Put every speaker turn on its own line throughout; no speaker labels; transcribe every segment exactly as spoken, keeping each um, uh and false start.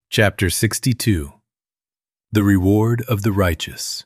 Chapter sixty-two. The Reward of the Righteous.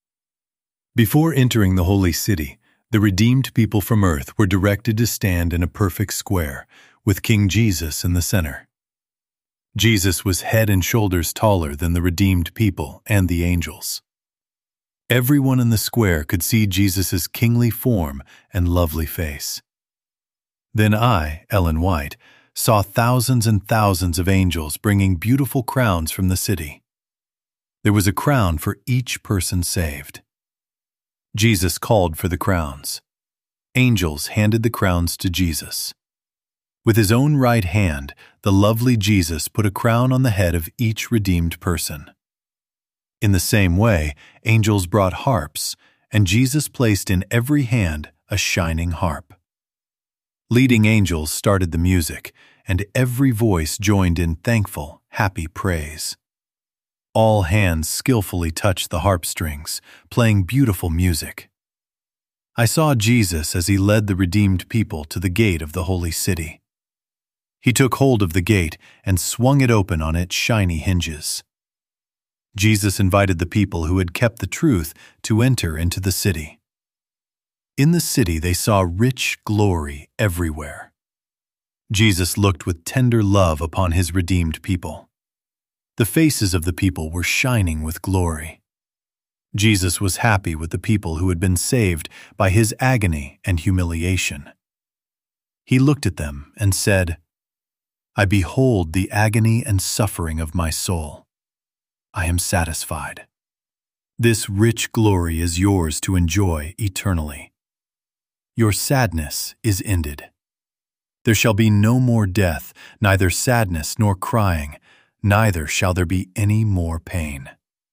Before entering the holy city, the redeemed people from earth were directed to stand in a perfect square, with King Jesus in the center. Jesus was head and shoulders taller than the redeemed people and the angels. Everyone in the square could see Jesus' kingly form and lovely face. Then I, Ellen White, saw thousands and thousands of angels bringing beautiful crowns from the city. There was a crown for each person saved. Jesus called for the crowns. Angels handed the crowns to Jesus. With his own right hand, the lovely Jesus put a crown on the head of each redeemed person. In the same way, angels brought harps, and Jesus placed in every hand a shining harp. Leading angels started the music, and every voice joined in thankful, happy praise. All hands skillfully touched the harp strings, playing beautiful music. I saw Jesus as he led the redeemed people to the gate of the holy city. He took hold of the gate and swung it open on its shiny hinges. Jesus invited the people who had kept the truth to enter into the city. In the city they saw rich glory everywhere. Jesus looked with tender love upon his redeemed people. The faces of the people were shining with glory. Jesus was happy with the people who had been saved by his agony and humiliation. He looked at them and said, "I behold the agony and suffering of my soul. I am satisfied. This rich glory is yours to enjoy eternally. Your sadness is ended. There shall be no more death, neither sadness nor crying, neither shall there be any more pain."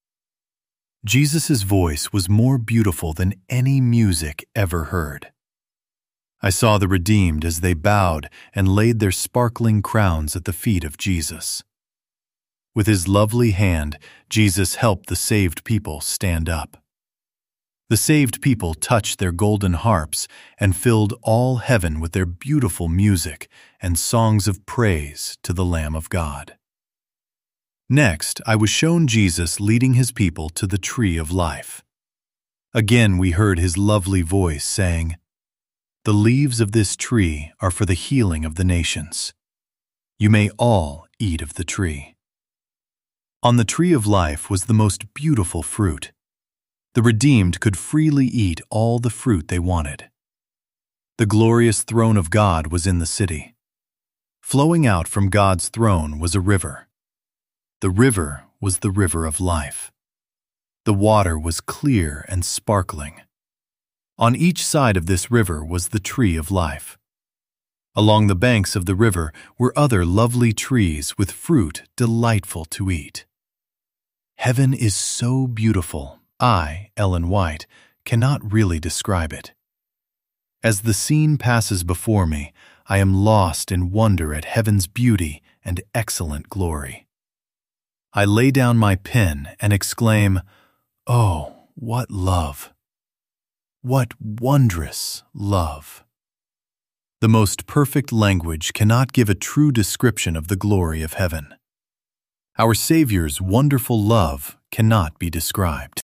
Jesus' voice was more beautiful than any music ever heard. I saw the redeemed as they bowed and laid their sparkling crowns at the feet of Jesus. With his lovely hand, Jesus helped the saved people stand up. The saved people touched their golden harps and filled all heaven with their beautiful music and songs of praise to the Lamb of God. Next, I was shown Jesus leading his people to the tree of life. Again we heard his lovely voice saying, "The leaves of this tree are for the healing of the nations. You may all eat of the tree." On the tree of life was the most beautiful fruit. The redeemed could freely eat all the fruit they wanted. The glorious throne of God was in the city. Flowing out from God's throne was a river. The river was the river of life. The water was clear and sparkling. On each side of this river was the tree of life. Along the banks of the river were other lovely trees with fruit delightful to eat. Heaven is so beautiful, I, Ellen White, cannot really describe it. As the scene passes before me, I am lost in wonder at heaven's beauty and excellent glory. I lay down my pen and exclaim, "Oh, what love! What wondrous love!" The most perfect language cannot give a true description of the glory of heaven. Our Savior's wonderful love cannot be described.